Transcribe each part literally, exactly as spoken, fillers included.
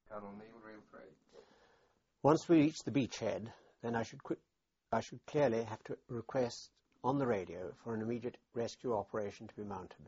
Colonel Neil Reilfrey. Once we reached the beachhead, then I should, qu- I should clearly have to request on the radio for an immediate rescue operation to be mounted.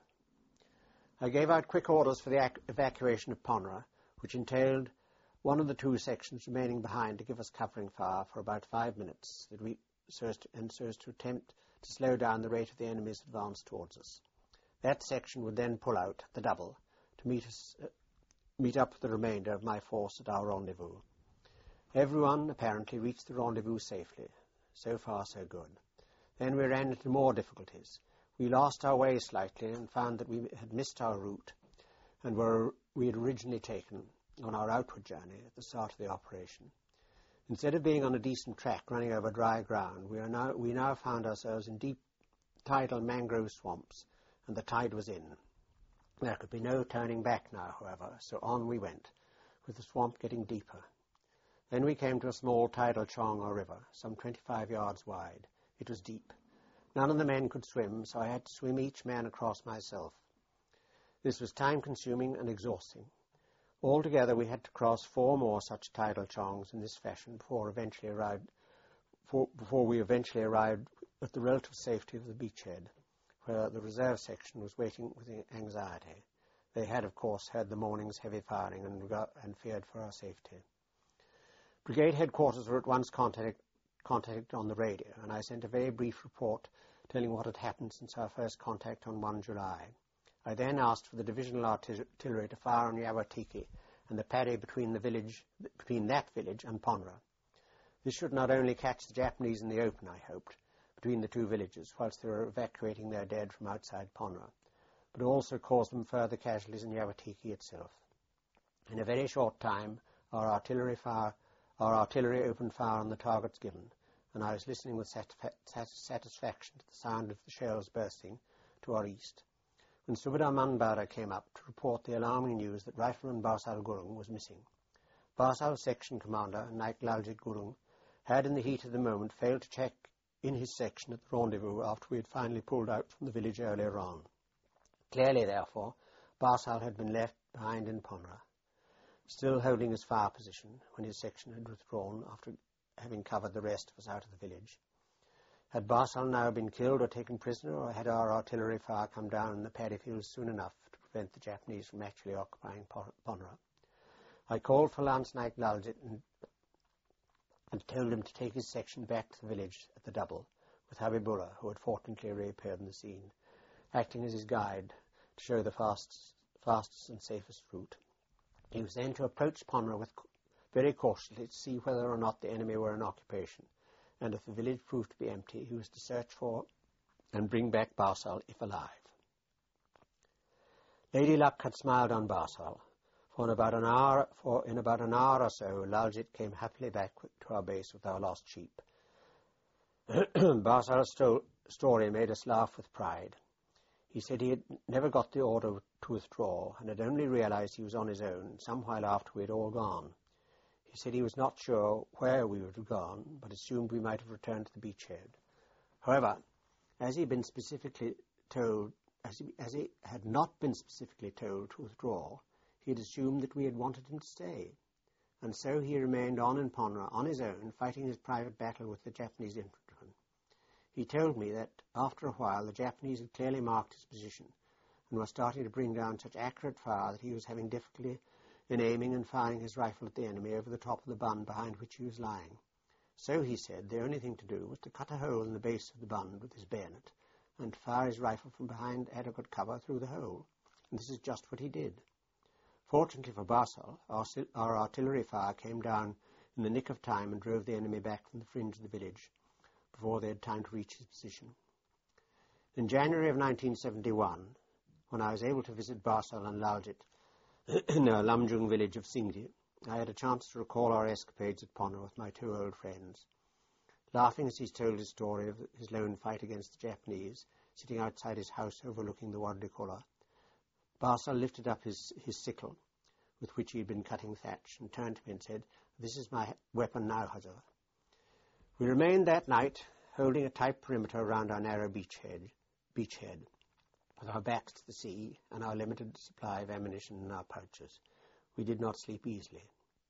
I gave out quick orders for the ac- evacuation of Ponra, which entailed one of the two sections remaining behind to give us covering fire for about five minutes, that we, so as to, and so as to attempt to slow down the rate of the enemy's advance towards us. That section would then pull out, the double, to meet us, uh, meet up with the remainder of my force at our rendezvous. Everyone, apparently, reached the rendezvous safely. So far, so good. Then we ran into more difficulties. We lost our way slightly and found that we had missed our route and were we had originally taken on our outward journey at the start of the operation. Instead of being on a decent track running over dry ground, we, are now, we now found ourselves in deep tidal mangrove swamps, and the tide was in. There could be no turning back now, however, so on we went, with the swamp getting deeper. Then we came to a small tidal chong or river, some twenty-five yards wide. It was deep. None of the men could swim, so I had to swim each man across myself. This was time-consuming and exhausting. Altogether, we had to cross four more such tidal chongs in this fashion before, eventually arrived, for, before we eventually arrived at the relative safety of the beachhead, where the reserve section was waiting with anxiety. They had, of course, heard the morning's heavy firing and, and feared for our safety. Brigade headquarters were at once contacted, contacted on the radio, and I sent a very brief report telling what had happened since our first contact on the first of July. I then asked for the divisional artillery to fire on Yawatiki and the paddy between the village, between that village and Ponra. This should not only catch the Japanese in the open, I hoped, between the two villages, whilst they were evacuating their dead from outside Ponra, but also cause them further casualties in Yawatiki itself. In a very short time, our artillery fire Our artillery opened fire on the targets given, and I was listening with satisfa- satisfaction to the sound of the shells bursting to our east, when Subedar Manbara came up to report the alarming news that Rifleman Barsal Gurung was missing. Barsal's section commander, Naik Laljit Gurung, had in the heat of the moment failed to check in his section at the rendezvous after we had finally pulled out from the village earlier on. Clearly, therefore, Barsal had been left behind in Ponra, still holding his fire position when his section had withdrawn after having covered the rest of us out of the village. Had Barsal now been killed or taken prisoner, or had our artillery fire come down in the paddy fields soon enough to prevent the Japanese from actually occupying Ponra? I called for Lance Naik Laljit and, and told him to take his section back to the village at the double, with Habibullah, who had fortunately reappeared on the scene, acting as his guide to show the fastest, fastest and safest route. He was then to approach Ponra with very cautiously to see whether or not the enemy were in occupation, and if the village proved to be empty, he was to search for and bring back Barsal if alive. Lady Luck had smiled on Barsal, for in about an hour, for in about an hour or so, Laljit came happily back to our base with our lost sheep. Barsal's sto- story made us laugh with pride. He said he had never got the order to withdraw and had only realized he was on his own some while after we had all gone. He said he was not sure where we would have gone, but assumed we might have returned to the beachhead. However, as he had been specifically told, as he, as he had not been specifically told to withdraw, he had assumed that we had wanted him to stay, and so he remained on in Ponra on his own, fighting his private battle with the Japanese infantrymen. He told me that, after a while, the Japanese had clearly marked his position and were starting to bring down such accurate fire that he was having difficulty in aiming and firing his rifle at the enemy over the top of the bund behind which he was lying. So, he said, the only thing to do was to cut a hole in the base of the bund with his bayonet and fire his rifle from behind adequate cover through the hole. And this is just what he did. Fortunately for Barsal, our, our artillery fire came down in the nick of time and drove the enemy back from the fringe of the village before they had time to reach his position. In January of nineteen seventy-one, when I was able to visit Barsal and Laljit in the Lamjung village of Singdi, I had a chance to recall our escapades at Ponra with my two old friends. Laughing as he told his story of his lone fight against the Japanese, sitting outside his house overlooking the Wadi Kola, Barsal lifted up his, his sickle, with which he had been cutting thatch, and turned to me and said, "This is my weapon now, Hazur." We remained that night, holding a tight perimeter around our narrow beachhead, beachhead, with our backs to the sea and our limited supply of ammunition in our pouches. We did not sleep easily.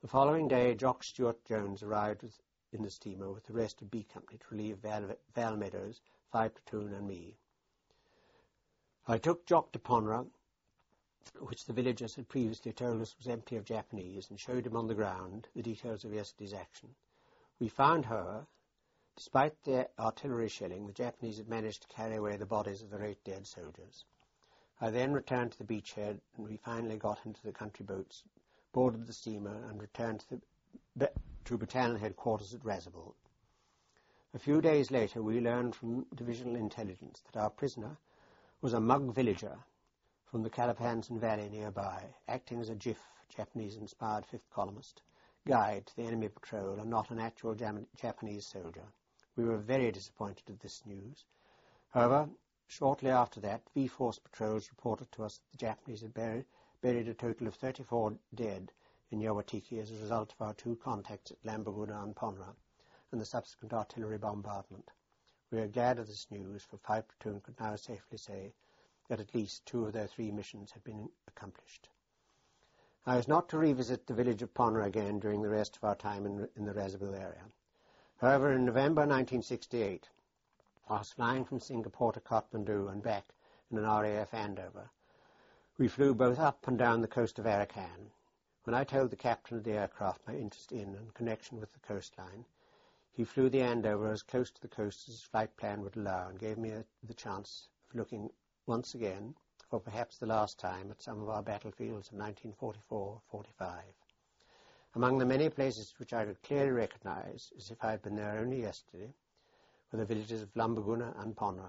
The following day, Jock Stuart Jones arrived with, in the steamer with the rest of B Company to relieve Val, Val Meadows, five platoon and me. I took Jock to Ponra, which the villagers had previously told us was empty of Japanese, and showed him on the ground the details of yesterday's action. We found, however, despite the artillery shelling, the Japanese had managed to carry away the bodies of their eight dead soldiers. I then returned to the beachhead, and we finally got into the country boats, boarded the steamer, and returned to, the, to battalion headquarters at Razabul. A few days later, we learned from divisional intelligence that our prisoner was a Mug villager from the Calapansan Valley nearby, acting as a J I F, Japanese-inspired fifth columnist, guide to the enemy patrol and not an actual Jam Japanese soldier. We were very disappointed at this news. However, shortly after that, V-Force patrols reported to us that the Japanese had buried, buried a total of thirty-four dead in Yawatiki as a result of our two contacts at Lambaguna and Ponra and the subsequent artillery bombardment. We are glad of this news, for five platoon could now safely say that at least two of their three missions had been accomplished. I was not to revisit the village of Ponra again during the rest of our time in, in the Razabul area. However, in November nineteen sixty-eight, I was flying from Singapore to Kathmandu and back in an R A F Andover. We flew both up and down the coast of Arakan. When I told the captain of the aircraft my interest in and connection with the coastline, he flew the Andover as close to the coast as his flight plan would allow and gave me a, the chance of looking once again, for perhaps the last time, at some of our battlefields of nineteen forty-four forty-five. Among the many places which I could clearly recognize, as if I had been there only yesterday, were the villages of Lambaguna and Ponra.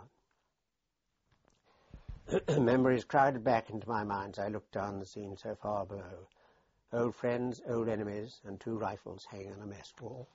Memories crowded back into my mind as I looked down the scene so far below. Old friends, old enemies, and two rifles hanging on a mess wall.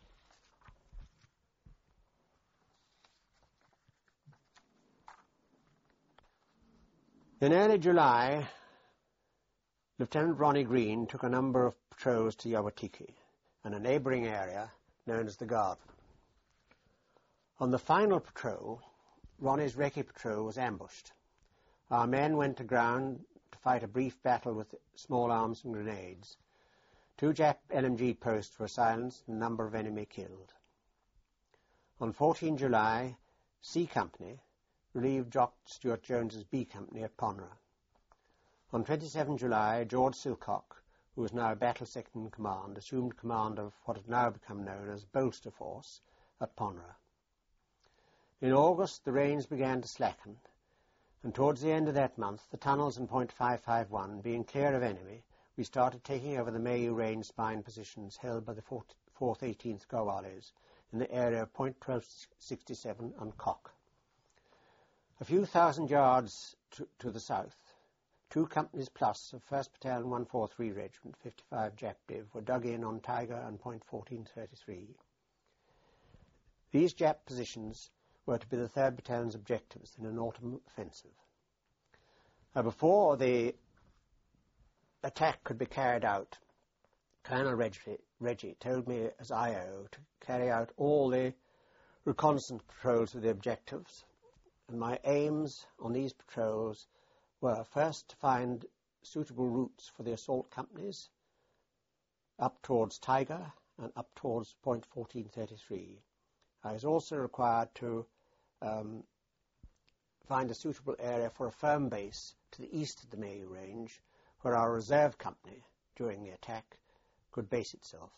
In early July, Lieutenant Ronnie Green took a number of patrols to Yawatiki and a neighbouring area known as the Garden. On the final patrol, Ronnie's recce patrol was ambushed. Our men went to ground to fight a brief battle with small arms and grenades. Two Jap L M G posts were silenced and a number of enemy killed. On the fourteenth of July, C Company relieved Jock Stuart Jones's B Company at Ponra. On the twenty-seventh of July, George Silcock, who was now battle second in command, assumed command of what had now become known as Bolster Force at Ponra. In August, the rains began to slacken, and towards the end of that month, the tunnels in point five five one being clear of enemy, we started taking over the Mayu range spine positions held by the fourth eighteenth Gawales in the area of point twelve sixty-seven and Cock. A few thousand yards to, to the south, two companies plus of first Battalion one forty-three Regiment, fifty-five Jap Div, were dug in on Tiger and point fourteen thirty-three. These Jap positions were to be the third Battalion's objectives in an autumn offensive. Now, before the attack could be carried out, Colonel Reggie, Reggie told me as I O to carry out all the reconnaissance patrols of the objectives, and my aims on these patrols were first to find suitable routes for the assault companies up towards Tiger and up towards point fourteen thirty-three. I was also required to um, find a suitable area for a firm base to the east of the Mayu range, where our reserve company, during the attack, could base itself.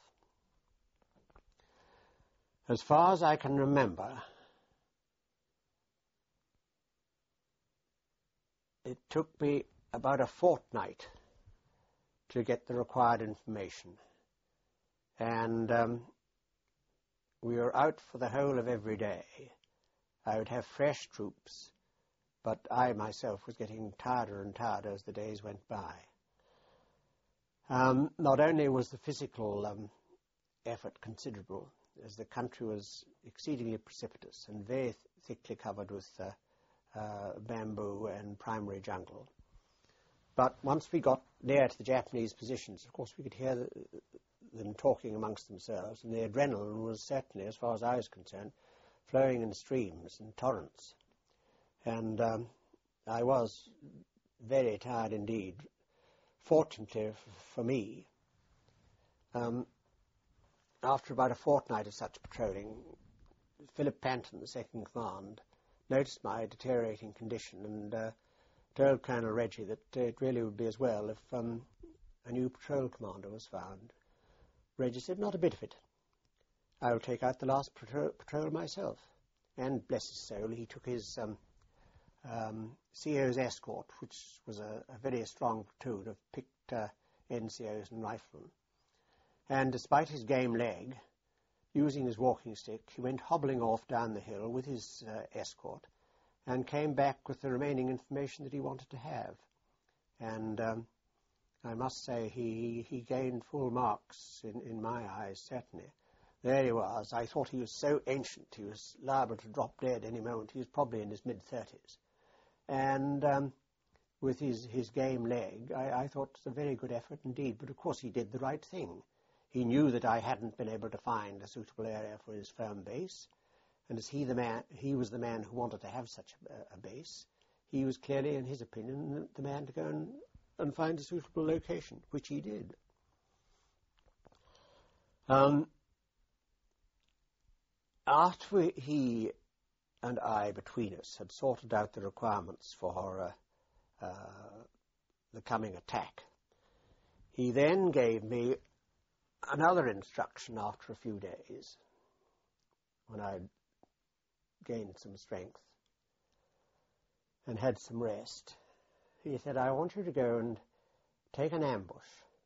As far as I can remember, it took me about a fortnight to get the required information, and um, we were out for the whole of every day. I would have fresh troops, but I myself was getting tireder and tireder as the days went by. Um, not only was the physical um, effort considerable, as the country was exceedingly precipitous and very th thickly covered with uh, uh, bamboo and primary jungle, but once we got near to the Japanese positions, of course we could hear the, them talking amongst themselves, and the adrenaline was certainly, as far as I was concerned, flowing in streams and torrents. And um, I was very tired indeed. Fortunately for me, um, after about a fortnight of such patrolling, Philip Panton, the second in command, noticed my deteriorating condition and uh, told Colonel Reggie that uh, it really would be as well if um, a new patrol commander was found. Reggie said, "Not a bit of it. I will take out the last patrol, patrol myself." And, bless his soul, he took his um, um, C O's escort, which was a, a very strong platoon of picked uh, N C Os and riflemen. And despite his game leg, using his walking stick, he went hobbling off down the hill with his uh, escort and came back with the remaining information that he wanted to have. And um, I must say he, he gained full marks in, in my eyes, certainly. There he was. I thought he was so ancient, he was liable to drop dead any moment. He was probably in his mid-thirties. And um, with his, his game leg, I, I thought it was a very good effort indeed. But of course he did the right thing. He knew that I hadn't been able to find a suitable area for his firm base. And as he, the man, he was the man who wanted to have such a, a base, he was clearly, in his opinion, the man to go and, and find a suitable location, which he did. Um, After we, he and I, between us, had sorted out the requirements for uh, uh, the coming attack, he then gave me another instruction after a few days, when I'd gained some strength and had some rest. He said, "I want you to go and take an ambush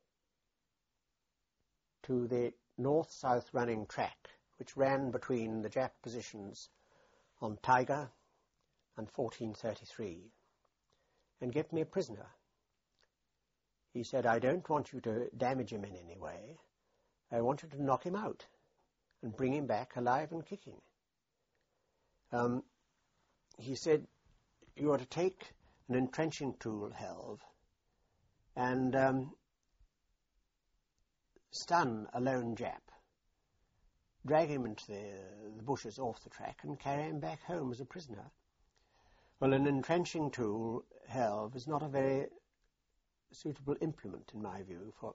to the north-south running track which ran between the Jap positions on Tiger and fourteen thirty-three, and get me a prisoner." He said, "I don't want you to damage him in any way. I want you to knock him out and bring him back alive and kicking." Um, he said, "You are to take an entrenching tool, Helve, and um, stun a lone Jap, drag him into the, the bushes off the track and carry him back home as a prisoner." Well, an entrenching tool, Helve, is not a very suitable implement, in my view, for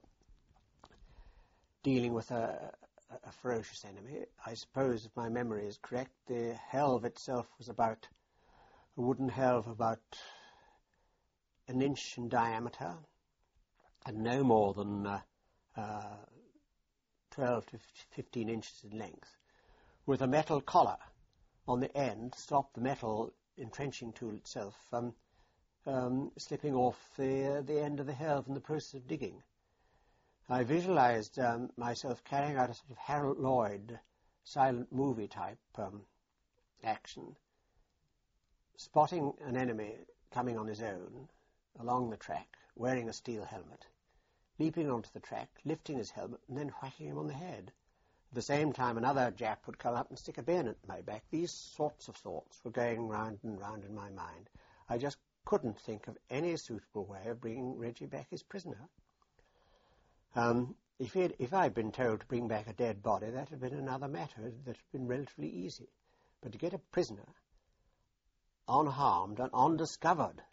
dealing with a, a, a ferocious enemy. I suppose, if my memory is correct, the Helve itself was about a wooden Helve about an inch in diameter and no more than uh, uh, twelve to fifteen inches in length, with a metal collar on the end to stop the metal entrenching tool itself um, um, slipping off the, uh, the end of the Helve in the process of digging. I visualized um, myself carrying out a sort of Harold Lloyd silent movie type um, action, spotting an enemy coming on his own along the track, wearing a steel helmet, leaping onto the track, lifting his helmet, and then whacking him on the head. At the same time, another Jap would come up and stick a bayonet in my back. These sorts of thoughts were going round and round in my mind. I just couldn't think of any suitable way of bringing Reggie back his prisoner. Um, if, he'd, if I'd been told to bring back a dead body, that had been another matter that had been relatively easy. But to get a prisoner unharmed and undiscovered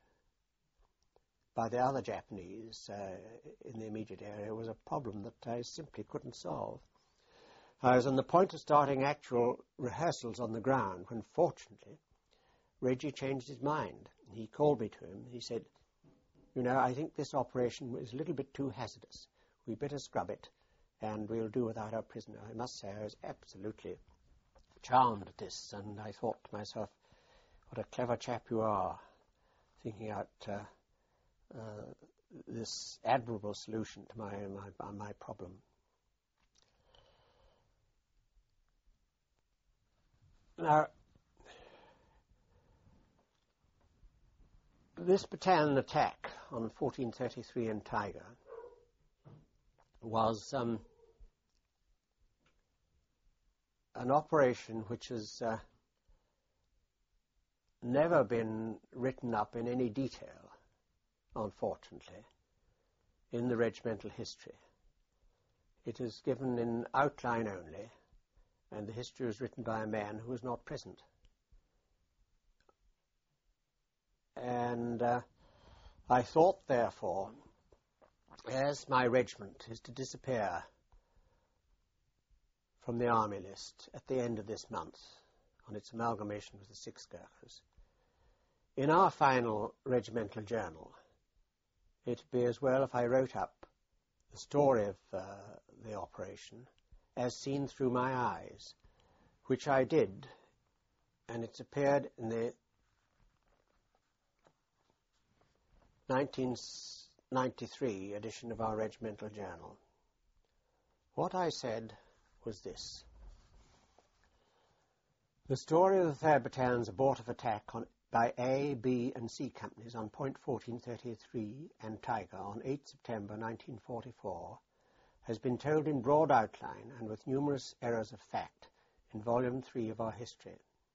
by the other Japanese uh, in the immediate area was a problem that I simply couldn't solve. I was on the point of starting actual rehearsals on the ground when, fortunately, Reggie changed his mind. He called me to him. He said, "You know, I think this operation is a little bit too hazardous. We better scrub it, and we'll do without our prisoner." I must say I was absolutely charmed at this, and I thought to myself, what a clever chap you are, thinking out uh, uh, this admirable solution to my, my, my problem. Now, this battalion attack on fourteen thirty-three and Tiger was um, an operation which has uh, never been written up in any detail, unfortunately, in the regimental history. It is given in outline only, and the history was written by a man who was not present. And uh, I thought, therefore, as my regiment is to disappear from the army list at the end of this month on its amalgamation with the sixth Gurkhas. In our final regimental journal, it would be as well if I wrote up the story of uh, the operation as seen through my eyes, which I did, and it's appeared in the nineteen ninety-three edition of our regimental journal. What I said was this. The story of the third Battalion's abortive attack on, by A, B and C companies on Point fourteen thirty-three and Tiger on the eighth of September nineteen forty-four has been told in broad outline and with numerous errors of fact in Volume three of our history.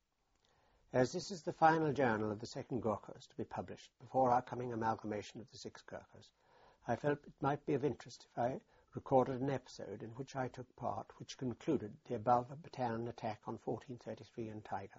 As this is the final journal of the second Gurkhas to be published before our coming amalgamation of the six Gurkhas, I felt it might be of interest if I recorded an episode in which I took part, which concluded the above battalion attack on fourteen thirty-three and Tiger.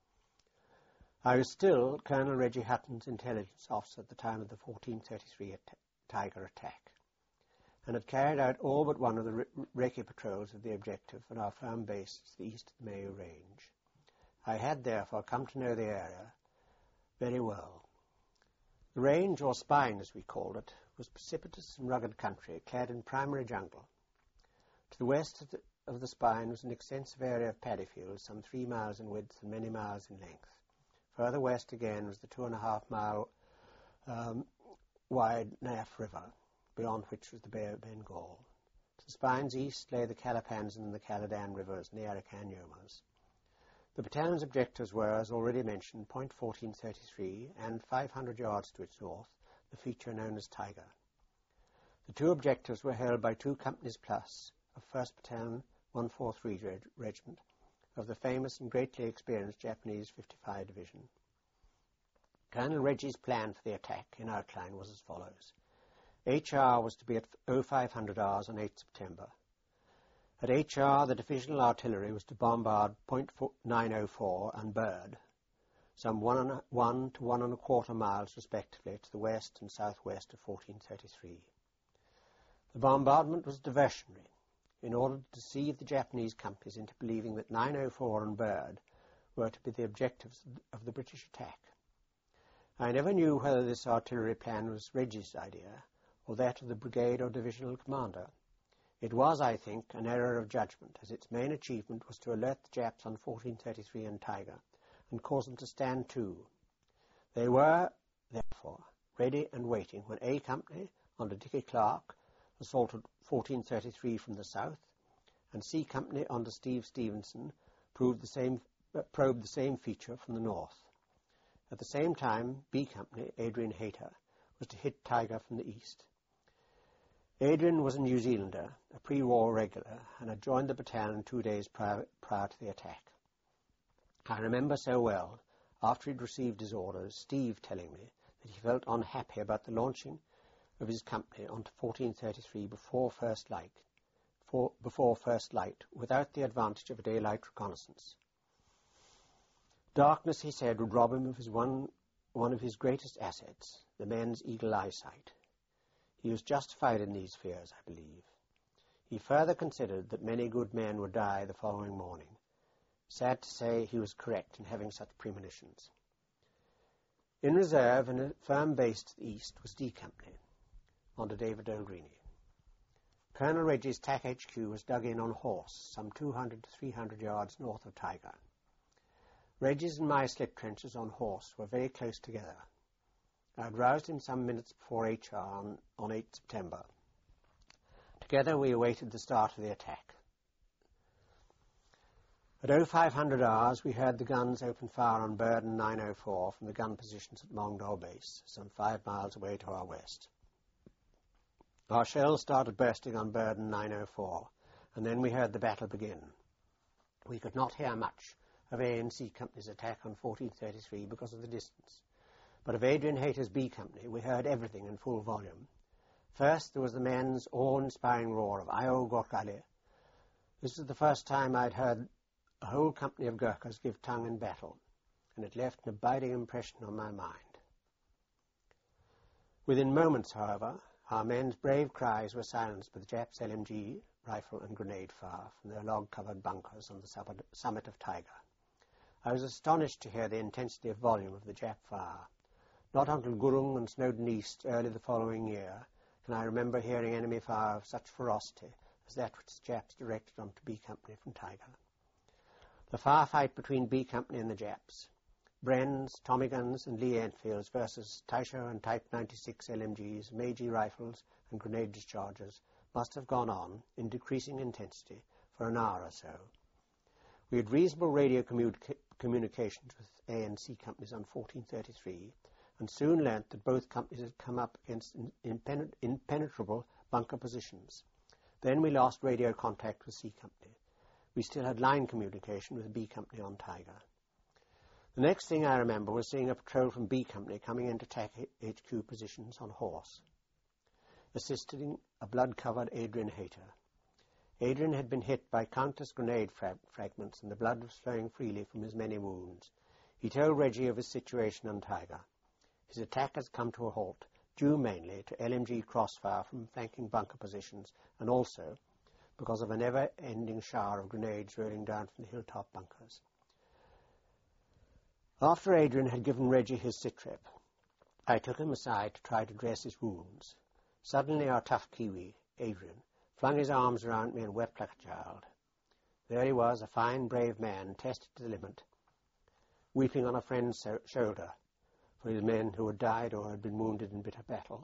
I was still Colonel Reggie Hutton's intelligence officer at the time of the fourteen thirty-three at Tiger attack, and had carried out all but one of the recce patrols of the objective on our firm base to the east of the Mayo Range. I had, therefore, come to know the area very well. The range, or spine as we called it, was precipitous and rugged country, clad in primary jungle. To the west of the, of the spine was an extensive area of paddy fields, some three miles in width and many miles in length. Further west again was the two and a half mile um, wide Naf River, beyond which was the Bay of Bengal. To the spine's east lay the Calapanzan and the Caladan rivers near Akanyomas. The battalion's objectives were, as already mentioned, Point fourteen thirty-three and five hundred yards to its north, the feature known as Tiger. The two objectives were held by two companies plus of first Battalion one forty-three Reg Regiment of the famous and greatly experienced Japanese fifty-five Division. Colonel Reggie's plan for the attack in outline was as follows. H R was to be at oh five hundred hours on the eighth of September. At H R, the divisional artillery was to bombard Point nine oh four and Bird, some one, and a, one to one and a quarter miles respectively to the west and southwest of fourteen thirty-three. The bombardment was diversionary, in order to deceive the Japanese companies into believing that nine oh four and Bird were to be the objectives of the British attack. I never knew whether this artillery plan was Reggie's idea, or that of the brigade or divisional commander. It was, I think, an error of judgment, as its main achievement was to alert the Japs on fourteen thirty-three and Tiger, and cause them to stand to. They were, therefore, ready and waiting when A Company, under Dickie Clark, assaulted fourteen thirty-three from the south, and C Company, under Steve Stevenson, proved the same, uh, probed the same feature from the north. At the same time, B Company, Adrian Hayter, was to hit Tiger from the east. Adrian was a New Zealander, a pre-war regular, and had joined the battalion two days prior, prior to the attack. I remember so well, after he'd received his orders, Steve telling me that he felt unhappy about the launching of his company onto fourteen thirty-three before first light, for, before first light, without the advantage of a daylight reconnaissance. Darkness, he said, would rob him of his one, one of his greatest assets, the men's eagle eyesight. He was justified in these fears, I believe. He further considered that many good men would die the following morning. Sad to say, he was correct in having such premonitions. In reserve and a firm base to the east was D Company, under David O'Greeney. Colonel Reggie's T A C H Q was dug in on horse, some two hundred to three hundred yards north of Tiger. Reggie's and my slip trenches on horse were very close together. I had roused him some minutes before H R on, on the eighth of September. Together we awaited the start of the attack. At oh five hundred hours we heard the guns open fire on Bird and nine oh four from the gun positions at Mongdol Base, some five miles away to our west. Our shells started bursting on Bird and nine oh four, and then we heard the battle begin. We could not hear much of A and C Company's attack on fourteen thirty-three because of the distance. But of Adrian Hayter's B Company, we heard everything in full volume. First, there was the men's awe-inspiring roar of Io Gorkali. This was the first time I'd heard a whole company of Gurkhas give tongue in battle, and it left an abiding impression on my mind. Within moments, however, Our men's brave cries were silenced by the Japs' L M G rifle and grenade fire from their log-covered bunkers on the summit of Taiga. I was astonished to hear the intensity of volume of the Jap fire. Not until Gurung and Snowdon East early the following year can I remember hearing enemy fire of such ferocity as that which the Japs directed onto B Company from Taiga. The firefight between B Company and the Japs, Bren's, Tommy guns and Lee Enfields versus Taisho and Type ninety-six L M Gs, Meiji rifles and grenade discharges must have gone on in decreasing intensity for an hour or so. We had reasonable radio communica communications with A and C companies on fourteen thirty-three and soon learnt that both companies had come up against impen impenetrable bunker positions. Then we lost radio contact with C Company. We still had line communication with B Company on Taiga. The next thing I remember was seeing a patrol from B Company coming into T A C H Q positions on horse, assisting a blood-covered Adrian Hayter. Adrian had been hit by countless grenade fra fragments and the blood was flowing freely from his many wounds. He told Reggie of his situation on Taiga. His attack has come to a halt, due mainly to L M G crossfire from flanking bunker positions and also because of a never-ending shower of grenades rolling down from the hilltop bunkers. After Adrian had given Reggie his sitrep, I took him aside to try to dress his wounds. Suddenly our tough Kiwi, Adrian, flung his arms around me and wept like a child. There he was, a fine, brave man, tested to the limit, weeping on a friend's so shoulder for his men who had died or had been wounded in bitter battle.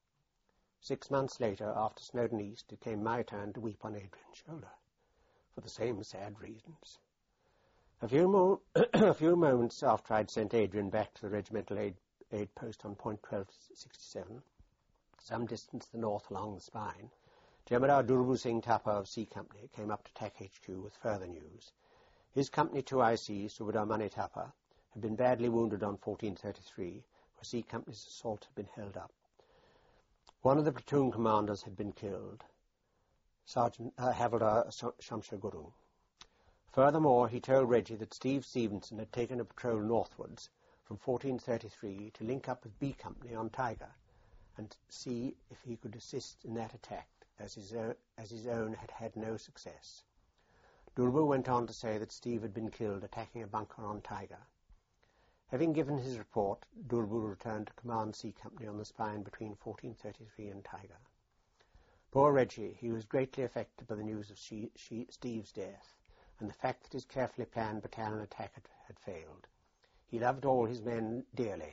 Six months later, after Snowdon East, it came my turn to weep on Adrian's shoulder, for the same sad reasons. A few, mo a few moments after I'd sent Adrian back to the regimental aid, aid post on point twelve sixty-seven, some distance to the north along the spine, Jemadar Durbu Singh Thapa of C Company came up to T A C H Q with further news. His Company two I C, Subedar Mani Thapa, had been badly wounded on fourteen thirty-three, where C Company's assault had been held up. One of the platoon commanders had been killed, Sergeant uh, Havildar Shamsher Gurung. Furthermore, he told Reggie that Steve Stevenson had taken a patrol northwards from fourteen thirty-three to link up with B Company on Taiga and see if he could assist in that attack, as his, own, as his own had had no success. Durbu went on to say that Steve had been killed attacking a bunker on Taiga. Having given his report, Durbu returned to command C Company on the spine between fourteen thirty-three and Taiga. Poor Reggie, he was greatly affected by the news of she, she, Steve's death and the fact that his carefully planned battalion attack had, had failed. He loved all his men dearly,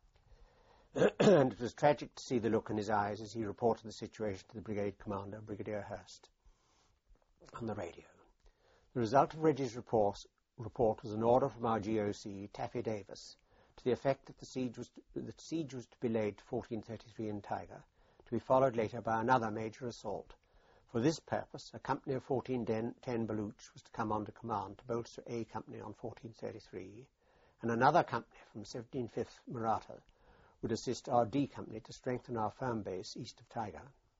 and it was tragic to see the look in his eyes as he reported the situation to the brigade commander, Brigadier Hurst, on the radio. The result of Reggie's report, report was an order from our G O C, Taffy Davis, to the effect that the siege was to, that siege was to be laid to fourteen thirty-three in Taiga, to be followed later by another major assault. For this purpose, a company of fourteen ten Baluch was to come under command to bolster A Company on fourteen thirty-three, and another company from seventeenth Maratha would assist our D Company to strengthen our firm base east of Taiga.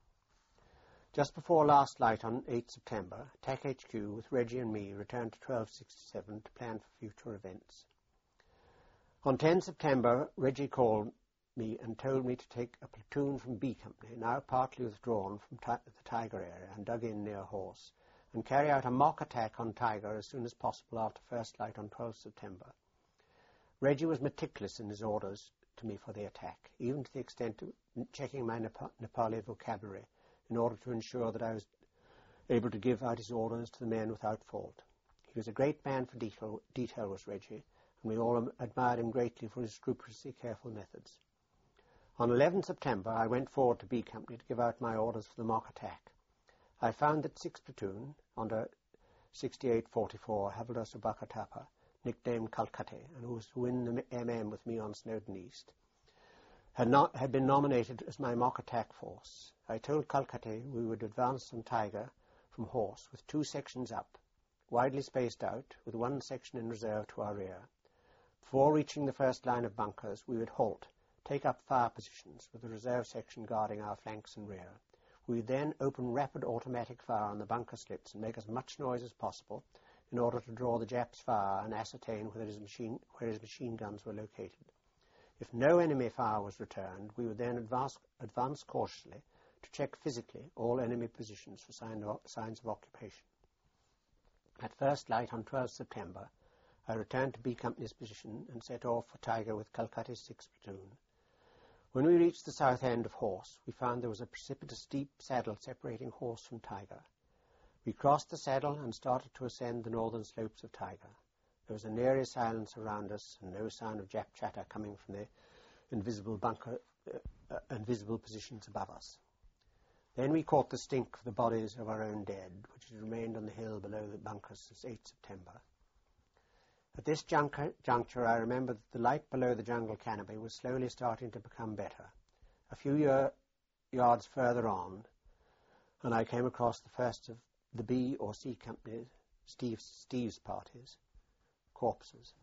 Just before last light on eighth September, T A C H Q with Reggie and me returned to twelve sixty-seven to plan for future events. On tenth September, Reggie called me and told me to take a platoon from B Company, now partly withdrawn from the Taiga area and dug in near Horse, and carry out a mock attack on Taiga as soon as possible after first light on twelfth September. Reggie was meticulous in his orders to me for the attack, even to the extent of checking my Nep Nepali vocabulary in order to ensure that I was able to give out his orders to the men without fault. He was a great man for detail, detail was Reggie, and we all admired him greatly for his scrupulously careful methods. On eleventh September, I went forward to B Company to give out my orders for the mock attack. I found that sixth Platoon, under sixty-eight forty-four Havildar Subakar Thapa, nicknamed Calcutta, and who was to win the M M with me on Snowdon East, had, not, had been nominated as my mock attack force. I told Calcutta we would advance on Taiga from Horse with two sections up, widely spaced out, with one section in reserve to our rear. Before reaching the first line of bunkers, we would halt, take up fire positions with the reserve section guarding our flanks and rear. We would then open rapid automatic fire on the bunker slits and make as much noise as possible in order to draw the Japs' fire and ascertain whether his machine, where his machine guns were located. If no enemy fire was returned, we would then advance, advance cautiously to check physically all enemy positions for sign of, signs of occupation. At first light on twelfth September, I returned to B Company's position and set off for Tiger with Calcutta's sixth Platoon. When we reached the south end of Horse, we found there was a precipitous steep saddle separating Horse from Tiger. We crossed the saddle and started to ascend the northern slopes of Tiger. There was an eerie silence around us and no sound of Jap chatter coming from the invisible bunker, uh, uh, invisible positions above us. Then we caught the stink of the bodies of our own dead, which had remained on the hill below the bunkers since eighth September. At this juncture, juncture, I remember that the light below the jungle canopy was slowly starting to become better. A few year, yards further on, and I came across the first of the B or C Company, Steve's, Steve's parties, corpses.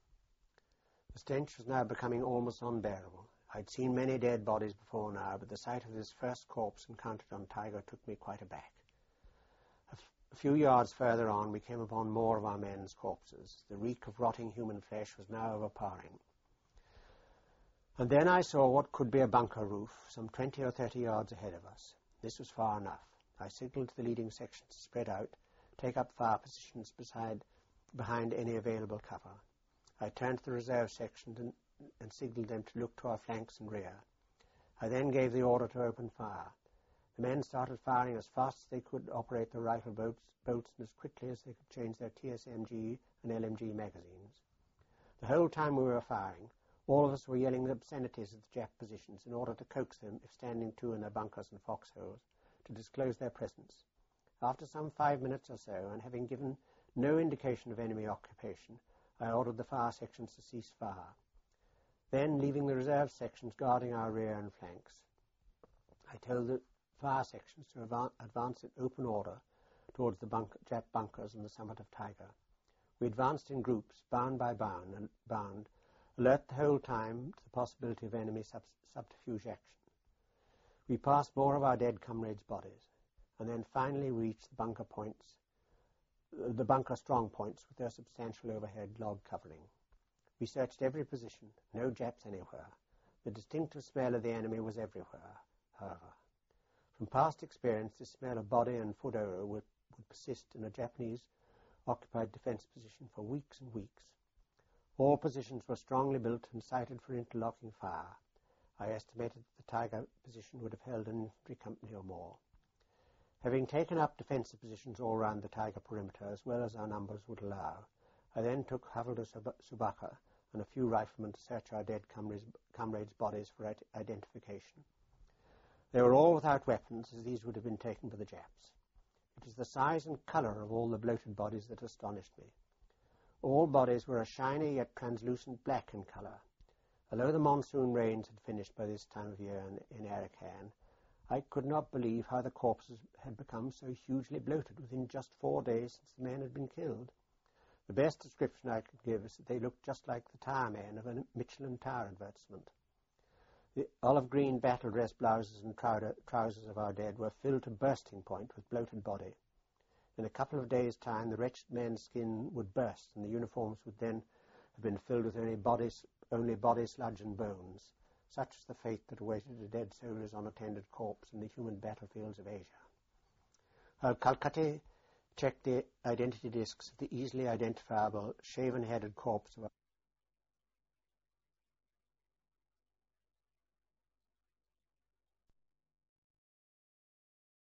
The stench was now becoming almost unbearable. I'd seen many dead bodies before now, but the sight of this first corpse encountered on Tiger took me quite aback. A, f- a few yards further on, we came upon more of our men's corpses. The reek of rotting human flesh was now overpowering. And then I saw what could be a bunker roof, some twenty or thirty yards ahead of us. This was far enough. I signalled to the leading sections to spread out, take up fire positions beside, behind any available cover. I turned to the reserve sections and, and signalled them to look to our flanks and rear. I then gave the order to open fire. The men started firing as fast as they could operate their rifle bolts, bolts and as quickly as they could change their T S M G and L M G magazines. The whole time we were firing, all of us were yelling the obscenities of the Jap positions in order to coax them, if standing to in their bunkers and foxholes, to disclose their presence. After some five minutes or so, and having given no indication of enemy occupation, I ordered the fire sections to cease fire. Then, leaving the reserve sections guarding our rear and flanks, I told the fire sections to av- advance in open order towards the bunk- Jap bunkers on the summit of Tiger. We advanced in groups, bound by bound, and bound, alert the whole time to the possibility of enemy sub- subterfuge action. We passed more of our dead comrades' bodies, and then finally reached the bunker points, the bunker strong points with their substantial overhead log covering. We searched every position, no Japs anywhere. The distinctive smell of the enemy was everywhere, however. From past experience, the smell of body and food odor would, would persist in a Japanese-occupied defense position for weeks and weeks. All positions were strongly built and sited for interlocking fire. I estimated that the Tiger position would have held an infantry company or more. Having taken up defensive positions all round the Tiger perimeter, as well as our numbers would allow, I then took Havildar Subaka and a few riflemen to search our dead comrades, comrades' bodies for identification. They were all without weapons, as these would have been taken by the Japs. It was the size and colour of all the bloated bodies that astonished me. All bodies were a shiny yet translucent black in colour. Although the monsoon rains had finished by this time of year in, in Arakan, I could not believe how the corpses had become so hugely bloated within just four days since the men had been killed. The best description I could give is that they looked just like the tire men of a Michelin tire advertisement. The olive green battle dress blouses and trousers of our dead were filled to bursting point with bloated body. In a couple of days' time, the wretched men's skin would burst, and the uniforms would then have been filled with only body, only body sludge and bones. Such was the fate that awaited a dead soldier's unattended corpse in the human battlefields of Asia. While Calcutta checked the identity discs of the easily identifiable, shaven-headed corpse of